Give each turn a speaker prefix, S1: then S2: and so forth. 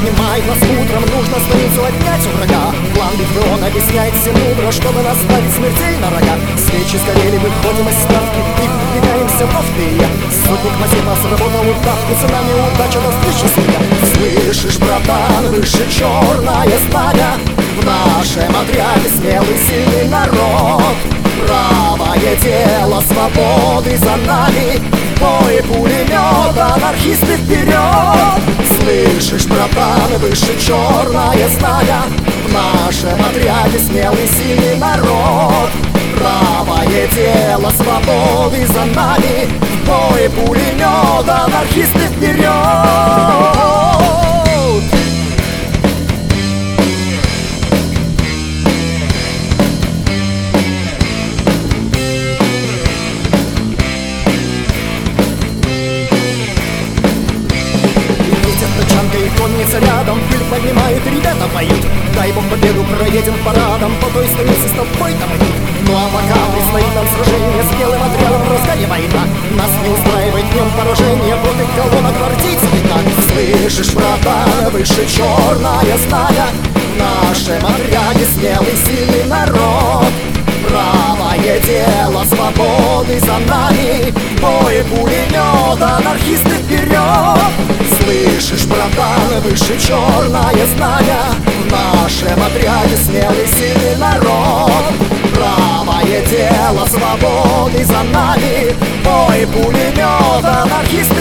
S1: поднимает нас утром, нужно станицу отнять у врага. План битвы он объясняет все мудро, чтобы наставить смертей на рога. Свечи сгорели, выходим из ставки и подвигаемся вновь ты и я. Сотник Мазепа сработал удавку, за нами удача до встречи с ней. Слышишь, братан, выше черное знамя, в нашем отряде смелый сильный народ. Правое дело свободы за нами, в бой пулемет, анархисты вперед! Слышишь, братан, выше черное знамя, в нашем отряде смелый сильный народ. Правое дело свободы за нами, в бой пулемет, анархисты вперед! И конница рядом, пыль поднимают, ребята поют. Дай бог победу, проедем парадом по той станице с тобой там идут. Ну а пока предстоит нам сражение с белым отрядом, в разгаре война. Нас не устраивает днем поражение, вот и колонна гвардейцев видна. Слышишь, братан, выше черное знамя, в нашем отряде смелый сильный народ. Правое дело свободы за нами, бой пулемет, анархисты вперед! Слышишь, братан, выше черное знамя, в нашем отряде смелый сильный народ. Правое дело свободы за нами, бой пулемет, анархисты